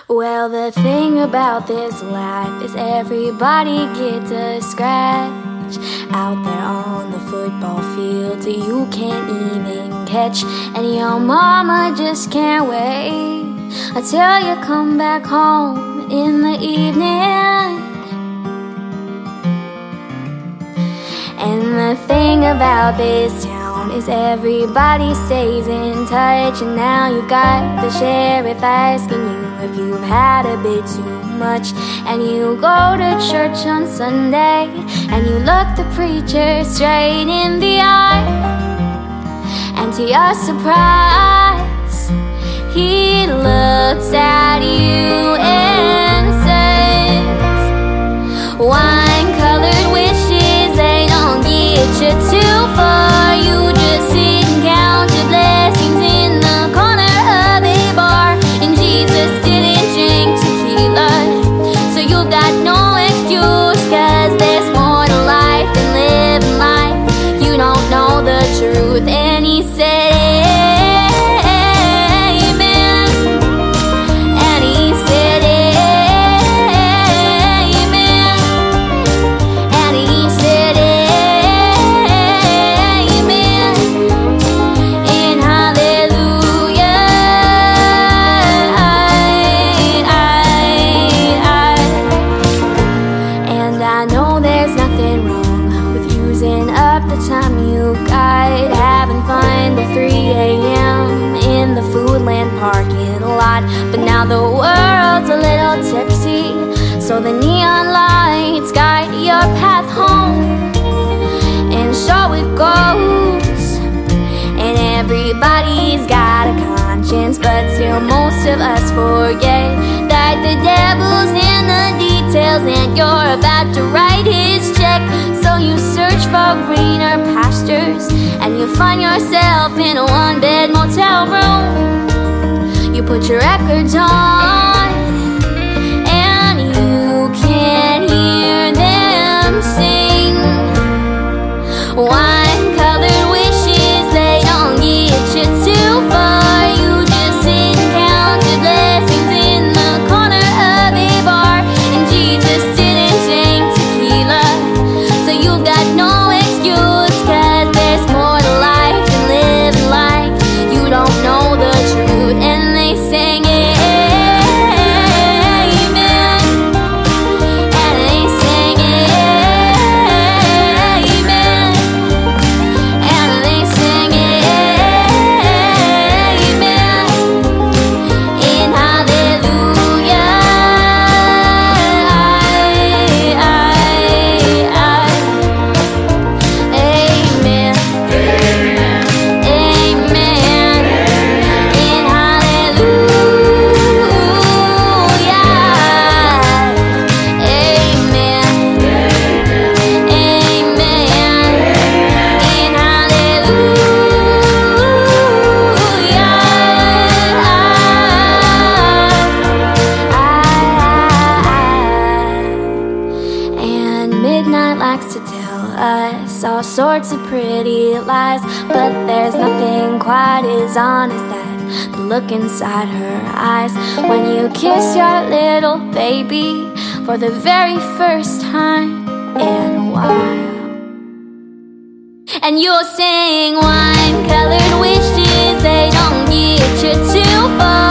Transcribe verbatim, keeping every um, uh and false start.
Well, the thing about this life is everybody gets a scratch out there on the football field that you can't even catch, and your mama just can't wait until you come back home in the evening. And the thing about this town is everybody stays in touch, and now you've got the sheriff asking you if you've had a bit too much. And you go to church on Sunday and you look the preacher straight in the eye, and to your surprise he looks at you and says, wine-colored wishes, they don't get you too far. You just sit and count your blessings in the corner of a bar, and Jesus didn't drink tequila, so you've got no excuse, cause there's more to life than living life. You don't know the truth. And he said, time you've got having fun till three a m in the Foodland parking lot. But now the world's a little tipsy, so the neon lights guide your path home, and so it goes. And everybody's got a conscience, but still most of us forget that the devil's in the details, and you're about to write his check. So you search for greener pastures, and you find yourself in a one-bed motel room. You put your records on, and you can't hear them sing. Wine-colored wishes, they don't get you too far. You just sit and count your blessings in the corner of a bar, and Jesus didn't drink tequila, so you've got no excuse, cause there's more to life than living like you don't know the truth. And they sang amen, and they sang amen, and they sang amen, in hallelujah. I, I, I, Amen. Amen. Amen. In hallelujah. Amen. Amen. In hallelujah. And midnight likes to tell us all sorts of pretty lies, but there's nothing quite as honest as the look inside her eyes when you kiss your little baby for the very first time in a while. And you'll sing, wine-colored wishes, they don't get you too far.